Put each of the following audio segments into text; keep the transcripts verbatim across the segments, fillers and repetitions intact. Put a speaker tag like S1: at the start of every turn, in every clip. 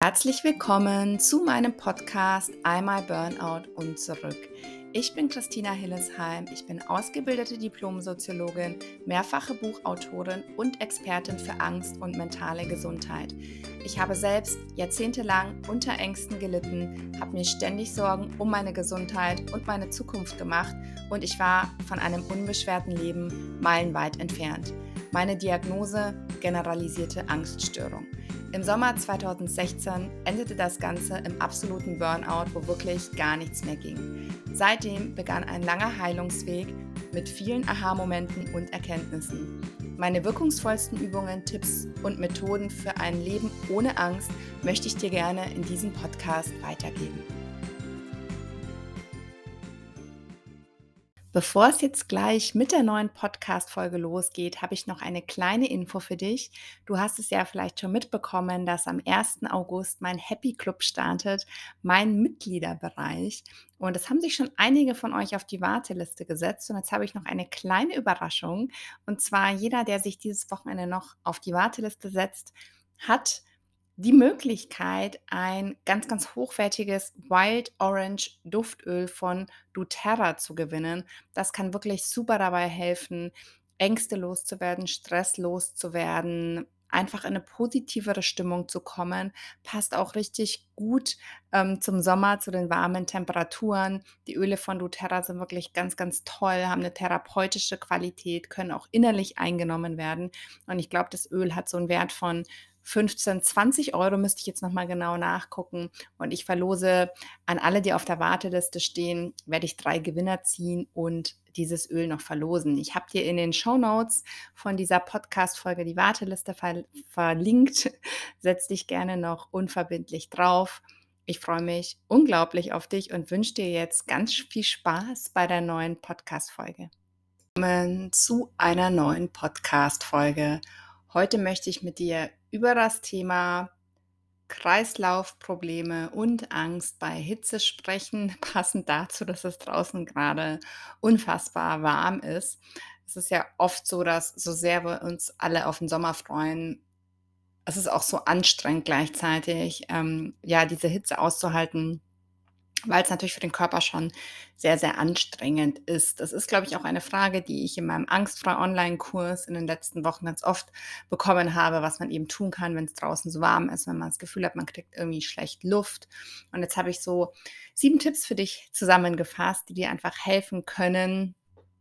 S1: Herzlich willkommen zu meinem Podcast Einmal Burnout und zurück. Ich bin Christina Hillesheim, ich bin ausgebildete Diplom-Soziologin, mehrfache Buchautorin und Expertin für Angst und mentale Gesundheit. Ich habe selbst jahrzehntelang unter Ängsten gelitten, habe mir ständig Sorgen um meine Gesundheit und meine Zukunft gemacht und ich war von einem unbeschwerten Leben meilenweit entfernt. Meine Diagnose: generalisierte Angststörung. Im Sommer zweitausendsechzehn endete das Ganze im absoluten Burnout, wo wirklich gar nichts mehr ging. Seitdem begann ein langer Heilungsweg mit vielen Aha-Momenten und Erkenntnissen. Meine wirkungsvollsten Übungen, Tipps und Methoden für ein Leben ohne Angst möchte ich dir gerne in diesem Podcast weitergeben. Bevor es jetzt gleich mit der neuen Podcast-Folge losgeht, habe ich noch eine kleine Info für dich. Du hast es ja vielleicht schon mitbekommen, dass am ersten August mein Happy Club startet, mein Mitgliederbereich. Und es haben sich schon einige von euch auf die Warteliste gesetzt. Und jetzt habe ich noch eine kleine Überraschung. Und zwar jeder, der sich dieses Wochenende noch auf die Warteliste setzt, hat die Möglichkeit, ein ganz, ganz hochwertiges Wild Orange Duftöl von doTERRA zu gewinnen. Das kann wirklich super dabei helfen, Ängste loszuwerden, Stress loszuwerden, einfach in eine positivere Stimmung zu kommen. Passt auch richtig gut ähm, zum Sommer, zu den warmen Temperaturen. Die Öle von doTERRA sind wirklich ganz, ganz toll, haben eine therapeutische Qualität, können auch innerlich eingenommen werden. Und ich glaube, das Öl hat so einen Wert von fünfzehn, zwanzig Euro, müsste ich jetzt nochmal genau nachgucken. Und ich verlose an alle, die auf der Warteliste stehen, werde ich drei Gewinner ziehen und dieses Öl noch verlosen. Ich habe dir in den Shownotes von dieser Podcast-Folge die Warteliste ver- verlinkt. Setz dich gerne noch unverbindlich drauf. Ich freue mich unglaublich auf dich und wünsche dir jetzt ganz viel Spaß bei der neuen Podcast-Folge. Willkommen zu einer neuen Podcast-Folge. Heute möchte ich mit dir über das Thema Kreislaufprobleme und Angst bei Hitze sprechen, passend dazu, dass es draußen gerade unfassbar warm ist. Es ist ja oft so, dass so sehr wir uns alle auf den Sommer freuen, es ist auch so anstrengend gleichzeitig, ähm, ja, diese Hitze auszuhalten, weil es natürlich für den Körper schon sehr, sehr anstrengend ist. Das ist, glaube ich, auch eine Frage, die ich in meinem Angstfrei-Online-Kurs in den letzten Wochen ganz oft bekommen habe, was man eben tun kann, wenn es draußen so warm ist, wenn man das Gefühl hat, man kriegt irgendwie schlecht Luft. Und jetzt habe ich so sieben Tipps für dich zusammengefasst, die dir einfach helfen können,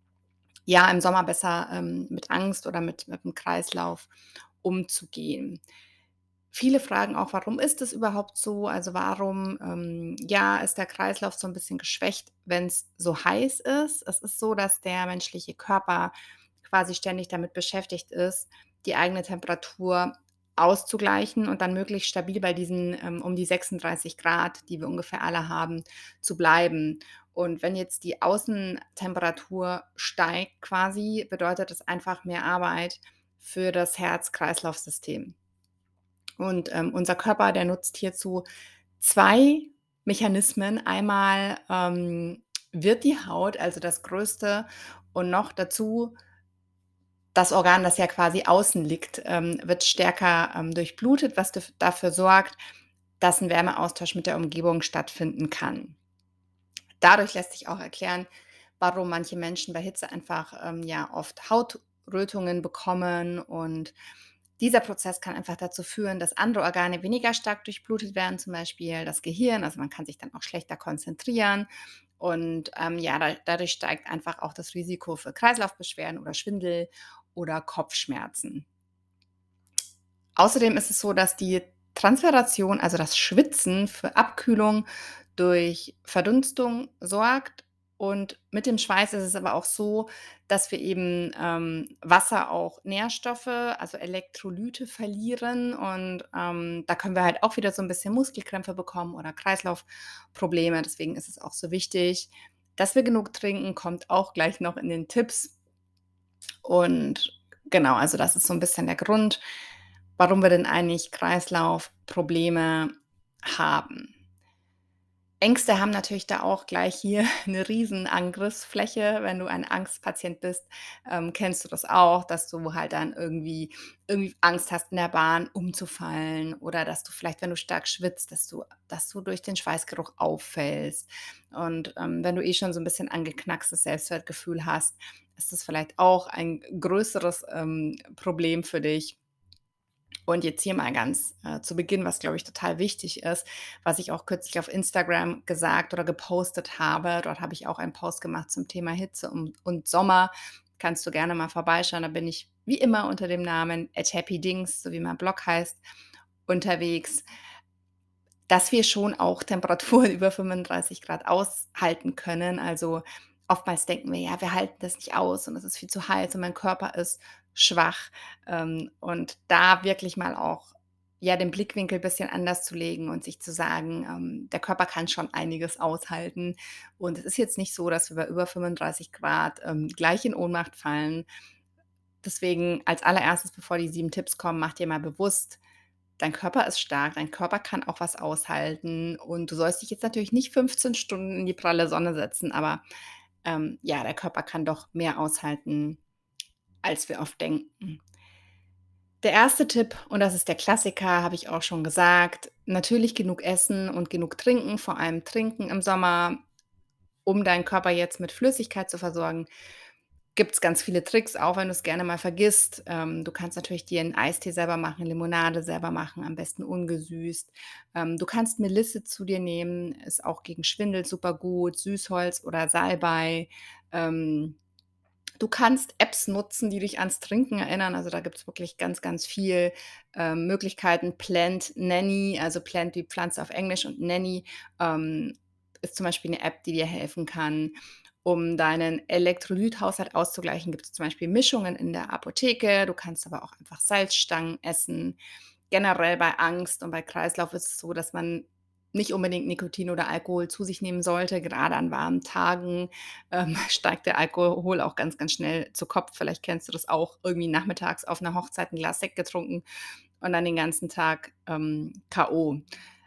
S1: ja, im Sommer besser ähm, mit Angst oder mit, mit dem Kreislauf umzugehen. Viele fragen auch, warum ist es überhaupt so? Also warum, ähm, ja, ist der Kreislauf so ein bisschen geschwächt, wenn es so heiß ist? Es ist so, dass der menschliche Körper quasi ständig damit beschäftigt ist, die eigene Temperatur auszugleichen und dann möglichst stabil bei diesen, ähm, um die sechsunddreißig Grad, die wir ungefähr alle haben, zu bleiben. Und wenn jetzt die Außentemperatur steigt quasi, bedeutet es einfach mehr Arbeit für das Herz-Kreislauf-System. Und, ähm, unser Körper, der nutzt hierzu zwei Mechanismen. Einmal, ähm, wird die Haut, also das größte und noch dazu das Organ, das ja quasi außen liegt, ähm, wird stärker, ähm, durchblutet, was daf dafür sorgt, dass ein Wärmeaustausch mit der Umgebung stattfinden kann. Dadurch lässt sich auch erklären, warum manche Menschen bei Hitze einfach, ähm, ja, oft Hautrötungen bekommen, und dieser Prozess kann einfach dazu führen, dass andere Organe weniger stark durchblutet werden, zum Beispiel das Gehirn. Also man kann sich dann auch schlechter konzentrieren und ähm, ja, da, dadurch steigt einfach auch das Risiko für Kreislaufbeschwerden oder Schwindel oder Kopfschmerzen. Außerdem ist es so, dass die Transpiration, also das Schwitzen, für Abkühlung durch Verdunstung sorgt. Und mit dem Schweiß ist es aber auch so, dass wir eben ähm, Wasser auch Nährstoffe, also Elektrolyte verlieren. Und ähm, da können wir halt auch wieder so ein bisschen Muskelkrämpfe bekommen oder Kreislaufprobleme. Deswegen ist es auch so wichtig, dass wir genug trinken, kommt auch gleich noch in den Tipps. Und genau, also das ist so ein bisschen der Grund, warum wir denn eigentlich Kreislaufprobleme haben. Ängste haben natürlich da auch gleich hier 'ne riesen Angriffsfläche. Wenn du ein Angstpatient bist, ähm, kennst du das auch, dass du halt dann irgendwie irgendwie Angst hast, in der Bahn umzufallen oder dass du vielleicht, wenn du stark schwitzt, dass du dass du durch den Schweißgeruch auffällst. Und, ähm, wenn du eh schon so 'n bisschen angeknackstes Selbstwertgefühl hast, ist das vielleicht auch ein größeres, ähm, Problem für dich. Und jetzt hier mal ganz, äh, zu Beginn, was, glaube ich, total wichtig ist, was ich auch kürzlich auf Instagram gesagt oder gepostet habe. Dort habe ich auch einen Post gemacht zum Thema Hitze und und Sommer. Kannst du gerne mal vorbeischauen. Da bin ich wie immer unter dem Namen at happydings, so wie mein Blog heißt, unterwegs. Dass wir schon auch Temperaturen über fünfunddreißig Grad aushalten können. Also, oftmals denken wir: „Ja, wir halten das nicht aus und es ist viel zu heiß und mein Körper ist schwach.“ Ähm, und da wirklich mal auch, ja, den Blickwinkel bisschen anders zu legen und sich zu sagen, ähm, der Körper kann schon einiges aushalten. Und es ist jetzt nicht so, dass wir bei über fünfunddreißig Grad ähm, gleich in Ohnmacht fallen. Deswegen als Allererstes, bevor die sieben Tipps kommen, mach dir mal bewusst, dein Körper ist stark, dein Körper kann auch was aushalten und du sollst dich jetzt natürlich nicht fünfzehn Stunden in die pralle Sonne setzen, aber, ähm, ja, der Körper kann doch mehr aushalten, als wir oft denken. Der erste Tipp, und das ist der Klassiker, habe ich auch schon gesagt, natürlich genug essen und genug trinken, vor allem trinken im Sommer, um deinen Körper jetzt mit Flüssigkeit zu versorgen. Gibt's ganz viele Tricks, auch wenn du's gerne mal vergisst. Ähm, du kannst natürlich dir 'n Eistee selber machen, Limonade selber machen, am besten ungesüßt. Ähm, du kannst Melisse zu dir nehmen, ist auch gegen Schwindel supergut, Süßholz oder Salbei. Ähm, du kannst Apps nutzen, die dich ans Trinken erinnern. Also, da gibt's wirklich ganz, ganz viel, ähm, Möglichkeiten. Plant Nanny, also Plant wie Pflanze auf Englisch und Nanny, ähm, ist zum Beispiel 'ne App, die dir helfen kann, um deinen Elektrolythaushalt auszugleichen. Gibt's zum Beispiel Mischungen in der Apotheke. Du kannst aber auch einfach Salzstangen essen. Generell bei Angst und bei Kreislauf ist es so, dass man nicht unbedingt Nikotin oder Alkohol zu sich nehmen sollte. Gerade an warmen Tagen, ähm, steigt der Alkohol auch ganz, ganz schnell zu Kopf. Vielleicht kennst du das auch, irgendwie nachmittags auf 'ner Hochzeit 'n Glas Sekt getrunken und dann den ganzen Tag, ähm, K O.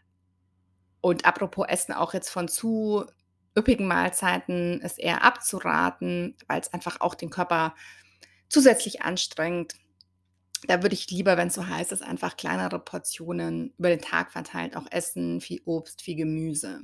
S1: Und apropos Essen, auch jetzt von zu üppigen Mahlzeiten ist eher abzuraten, weil's einfach auch den Körper zusätzlich anstrengt. Da würde ich lieber, wenn's so heiß ist, einfach kleinere Portionen über den Tag verteilt auch essen, viel Obst, viel Gemüse.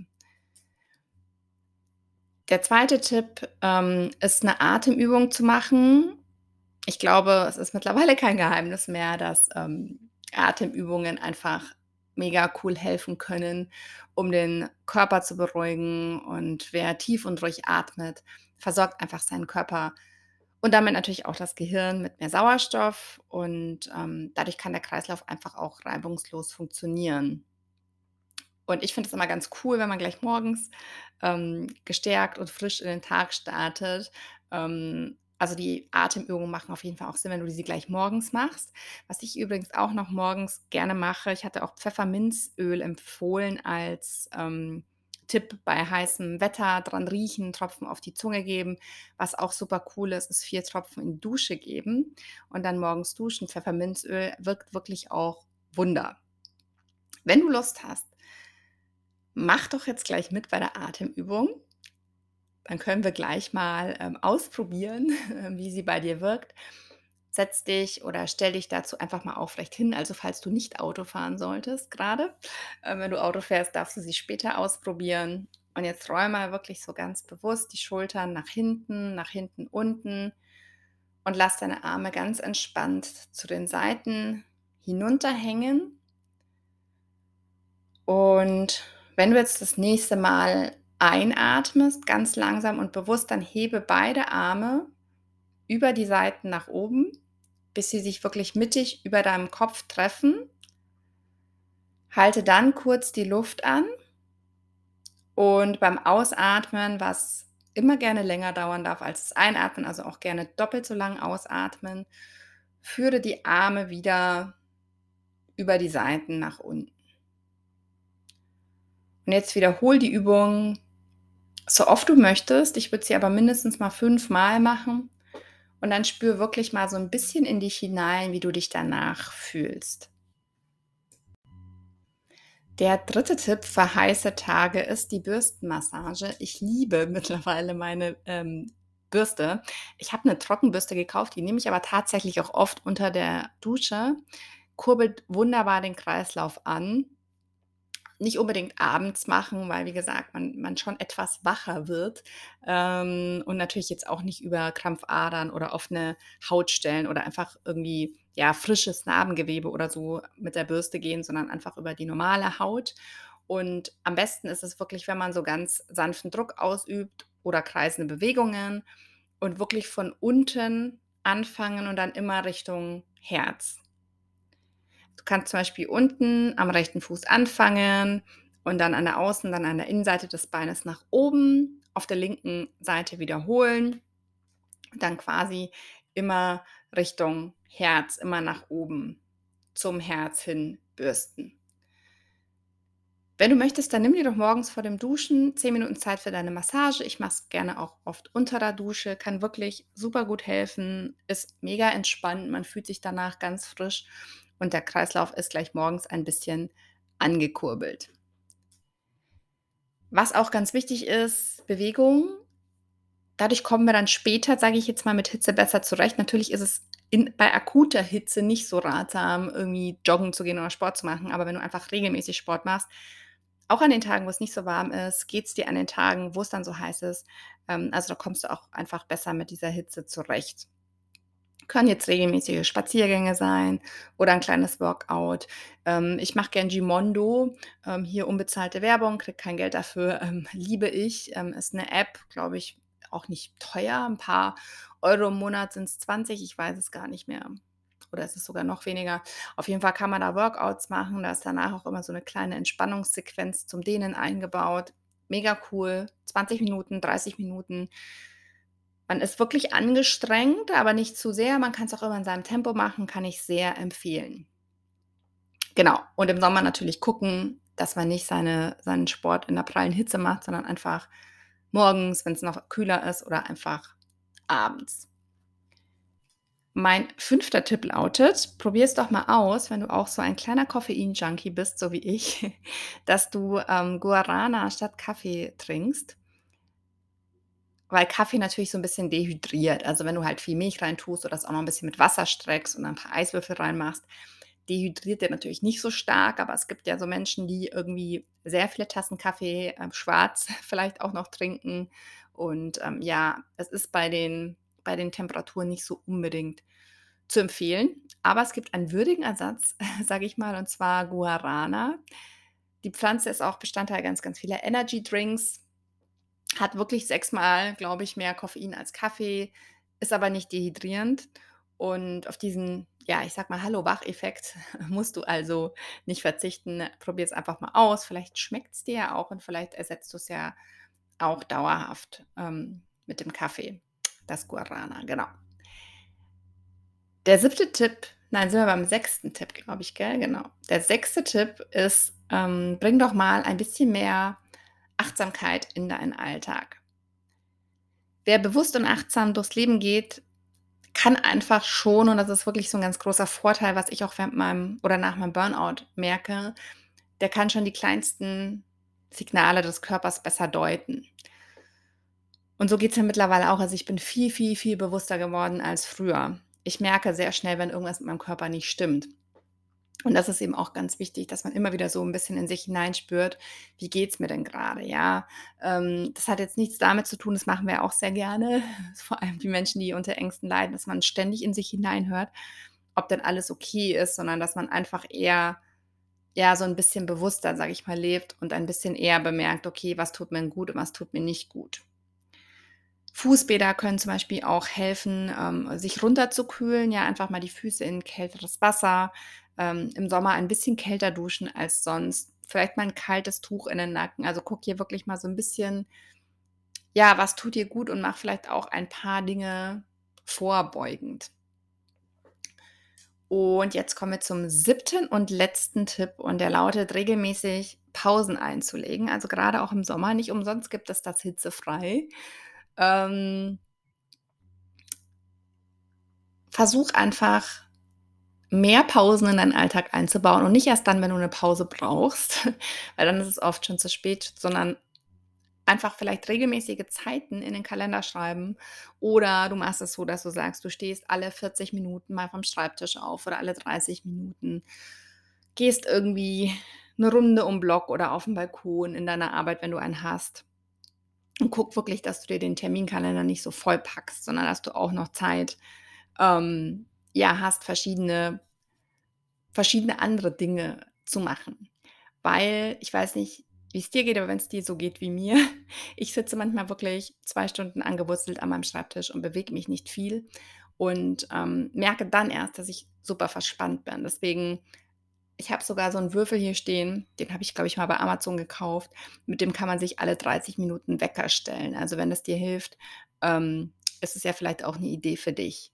S1: Der zweite Tipp, ähm, ist 'ne Atemübung zu machen. Ich glaube, es ist mittlerweile kein Geheimnis mehr, dass, ähm, Atemübungen einfach mega cool helfen können, um den Körper zu beruhigen. Und wer tief und ruhig atmet, versorgt einfach seinen Körper und damit natürlich auch das Gehirn mit mehr Sauerstoff und, ähm, dadurch kann der Kreislauf einfach auch reibungslos funktionieren. Und ich finde es immer ganz cool, wenn man gleich morgens, ähm, gestärkt und frisch in den Tag startet. Ähm, also, die Atemübungen machen auf jeden Fall auch Sinn, wenn du sie gleich morgens machst. Was ich übrigens auch noch morgens gerne mache, ich hatte auch Pfefferminzöl empfohlen als, ähm, Tipp bei heißem Wetter, dran riechen, Tropfen auf die Zunge geben. Was auch super cool ist, ist vier Tropfen in die Dusche geben und dann morgens duschen. Pfefferminzöl wirkt wirklich auch Wunder. Wenn du Lust hast mach doch jetzt gleich mit bei der Atemübung. Dann können wir gleich mal, ähm, ausprobieren, wie sie bei dir wirkt. Setz dich oder stell dich dazu einfach mal aufrecht hin, also, falls du nicht Auto fahren solltest grade. Ähm, wenn du Auto fährst, darfst du sie später ausprobieren. Und jetzt roll mal wirklich so ganz bewusst die Schultern nach hinten, nach hinten unten und lass deine Arme ganz entspannt zu den Seiten hinunterhängen. Und wenn du jetzt das nächste Mal einatmest, ganz langsam und bewusst, dann hebe beide Arme über die Seiten nach oben, bis sie sich wirklich mittig über deinem Kopf treffen. Halte dann kurz die Luft an. Und beim Ausatmen, was immer gerne länger dauern darf als das Einatmen, also, auch gerne doppelt so lang ausatmen, führe die Arme wieder über die Seiten nach unten. Und jetzt wiederhole die Übung so oft du möchtest. Ich würde sie aber mindestens mal fünfmal machen und dann spüre wirklich mal so 'n bisschen in dich hinein, wie du dich danach fühlst. Der dritte Tipp für heiße Tage ist die Bürstenmassage. Ich liebe mittlerweile meine, ähm, Bürste. Ich habe 'ne Trockenbürste gekauft, die nehme ich aber tatsächlich auch oft unter der Dusche. Kurbelt wunderbar den Kreislauf an. Nicht unbedingt abends machen, weil, wie gesagt, man man schon etwas wacher wird, ähm, und natürlich jetzt auch nicht über Krampfadern oder offene Hautstellen oder einfach irgendwie, ja, frisches Narbengewebe oder so mit der Bürste gehen, sondern einfach über die normale Haut. Und am besten ist es wirklich, wenn man so ganz sanften Druck ausübt oder kreisende Bewegungen und wirklich von unten anfangen und dann immer Richtung Herz. Du kannst zum Beispiel unten am rechten Fuß anfangen und dann an der Außen dann an der Innenseite des Beines nach oben, auf der linken Seite wiederholen und dann quasi immer Richtung Herz, immer nach oben zum Herz hin bürsten. Wenn du möchtest, dann nimm dir doch morgens vor dem Duschen zehn Minuten Zeit für deine Massage. Ich mache es gerne auch oft unter der Dusche, kann wirklich super gut helfen, ist mega entspannt, man fühlt sich danach ganz frisch und der Kreislauf ist gleich morgens ein bisschen angekurbelt. Was auch ganz wichtig ist, Bewegung. Dadurch kommen wir dann später, sage ich jetzt mal, mit Hitze besser zurecht. Natürlich ist es in bei akuter Hitze nicht so ratsam, irgendwie joggen zu gehen oder Sport zu machen, aber wenn du einfach regelmäßig Sport machst, auch an den Tagen, wo es nicht so warm ist, geht's dir an den Tagen, wo es dann so heiß ist. Ähm, also, da kommst du auch einfach besser mit dieser Hitze zurecht. Können jetzt regelmäßige Spaziergänge sein oder ein kleines Workout. Ähm, ich mache gern Gimondo, ähm, hier unbezahlte Werbung, kriege kein Geld dafür, ähm, liebe ich. Ähm, ist 'ne App, glaube ich, auch nicht teuer, 'n paar Euro im Monat sind's zwanzig, ich weiß es gar nicht mehr. Oder ist es sogar noch weniger? Auf jeden Fall kann man da Workouts machen, da ist danach auch immer so 'ne kleine Entspannungssequenz zum Dehnen eingebaut. Mega cool, zwanzig Minuten, dreißig Minuten. Man ist wirklich angestrengt, aber nicht zu sehr. Man kann's auch immer in seinem Tempo machen, kann ich sehr empfehlen. Genau. Und im Sommer natürlich gucken, dass man nicht seine seinen Sport in der prallen Hitze macht, sondern einfach morgens, wenn's noch kühler ist oder einfach abends. Mein fünfter Tipp lautet: Probier's doch mal aus, wenn du auch so ein kleiner Koffein-Junkie bist, so wie ich, dass du, ähm, Guarana statt Kaffee trinkst. Weil Kaffee natürlich so 'n bisschen dehydriert. Also, wenn du halt viel Milch reintust oder das auch noch 'n bisschen mit Wasser streckst und dann 'n paar Eiswürfel reinmachst, dehydriert der natürlich nicht so stark, aber es gibt ja so Menschen, die irgendwie sehr viele Tassen Kaffee, ähm, schwarz vielleicht auch noch trinken. Und, ähm, ja, es ist bei den bei den Temperaturen nicht so unbedingt zu empfehlen. Aber es gibt einen würdigen Ersatz, sage ich mal, und zwar Guarana. Die Pflanze ist auch Bestandteil ganz, ganz vieler Energydrinks. Hat wirklich sechsmal, glaube ich, mehr Koffein als Kaffee, ist aber nicht dehydrierend. Und auf diesen, ja, ich sage mal, Hallo-Wach-Effekt musst du also nicht verzichten. Probier's einfach mal aus. Vielleicht schmeckt's dir ja auch und vielleicht ersetzt du's ja auch dauerhaft, ähm, mit dem Kaffee, das Guarana, genau. Der siebte Tipp nein, sind wir beim sechsten Tipp, glaube ich, gell? Genau. Der sechste Tipp ist, ähm, bring doch mal ein bisschen mehr Achtsamkeit in deinen Alltag. Wer bewusst und achtsam durchs Leben geht, kann einfach schon und das ist wirklich so 'n ganz großer Vorteil, was ich auch während meinem oder nach meinem Burnout merke, der kann schon die kleinsten Signale des Körpers besser deuten. Und so geht's mir mittlerweile auch. Also, ich bin viel, viel, viel bewusster geworden als früher. Ich merke sehr schnell, wenn irgendwas mit meinem Körper nicht stimmt. Und das ist eben auch ganz wichtig, dass man immer wieder so 'n bisschen in sich hineinspürt: „Wie geht's mir denn grade?“ Ja, ähm, das hat jetzt nichts damit zu tun das machen wir auch sehr gerne, vor allem die Menschen, die unter Ängsten leiden, dass man ständig in sich hineinhört, ob denn alles okay ist, sondern dass man einfach eher, ja, so 'n bisschen bewusster, sage ich mal, lebt und ein bisschen eher bemerkt: „Okay, was tut mir 'n gut und was tut mir nicht gut?“ Fußbäder können zum Beispiel auch helfen, ähm, sich runterzukühlen, ja, einfach mal die Füße in kälteres Wasser, ähm, im Sommer ein bisschen kälter duschen als sonst. Vielleicht mal 'n kaltes Tuch in den Nacken. Also, guck hier wirklich mal so 'n bisschen ja, was tut dir gut und mach vielleicht auch ein paar Dinge vorbeugend. Und jetzt kommen wir zum siebten und letzten Tipp und der lautet, regelmäßig Pausen einzulegen. Also, grade auch im Sommer, nicht umsonst gibt es das hitzefrei. Ähm Versuch einfach mehr Pausen in deinen Alltag einzubauen und nicht erst dann, wenn du 'ne Pause brauchst, weil dann ist es oft schon zu spät, sondern einfach vielleicht regelmäßige Zeiten in den Kalender schreiben oder du machst es so, dass du sagst, du stehst alle vierzig Minuten mal vom Schreibtisch auf oder alle dreißig Minuten, gehst irgendwie 'ne Runde um Block oder auf'n Balkon in deiner Arbeit, wenn du einen hast. Und guck wirklich, dass du dir den Terminkalender nicht so vollpackst, sondern dass du auch noch Zeit, ähm, ja, hast, verschiedene verschiedene andere Dinge zu machen. Weil ich weiß nicht, wie's dir geht, aber wenn's dir so geht wie mir, ich sitze manchmal wirklich zwei Stunden angewurzelt an meinem Schreibtisch und bewege mich nicht viel und, ähm, merke dann erst, dass ich super verspannt bin. Deswegen ich habe sogar so 'n Würfel hier stehen, den habe ich, glaube ich, mal bei Amazon gekauft. Mit dem kann man sich alle dreißig Minuten Wecker stellen. Also, wenn es dir hilft, ähm, ist es ja vielleicht auch 'ne Idee für dich.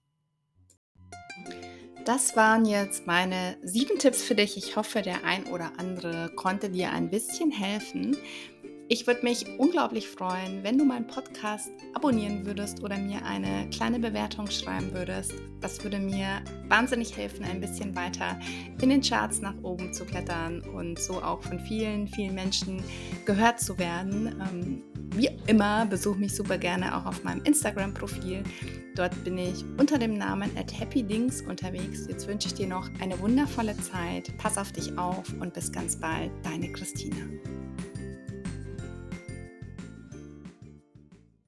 S1: Das waren jetzt meine sieben Tipps für dich. Ich hoffe, der ein oder andere konnte dir ein bisschen helfen. Ich würde mich unglaublich freuen, wenn du meinen Podcast abonnieren würdest oder mir eine kleine Bewertung schreiben würdest. Das würde mir wahnsinnig helfen, ein bisschen weiter in den Charts nach oben zu klettern und so auch von vielen, vielen Menschen gehört zu werden. Ähm, wie immer, besuche mich super gerne auch auf meinem Instagram-Profil. Dort bin ich unter dem Namen at happydings unterwegs. Jetzt wünsche ich dir noch eine wundervolle Zeit. Pass auf dich auf und bis ganz bald, deine Christina.